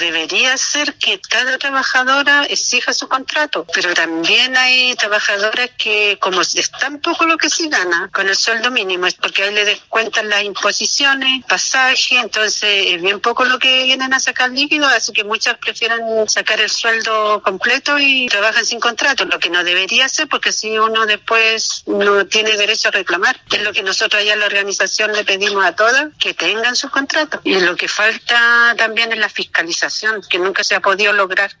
Debería ser que cada trabajadora exija su contrato, pero también hay trabajadoras que, como es tan poco lo que se gana con el sueldo mínimo, es porque ahí le descuentan las imposiciones, pasaje, entonces es bien poco lo que vienen a sacar líquido, así que muchas prefieren sacar el sueldo completo y trabajan sin contrato, lo que no debería ser, porque si uno después no tiene derecho a reclamar. Es lo que nosotros allá en la organización le pedimos a todas, que tengan sus contratos. Y lo que falta también es la fiscalización, que nunca se ha podido lograr.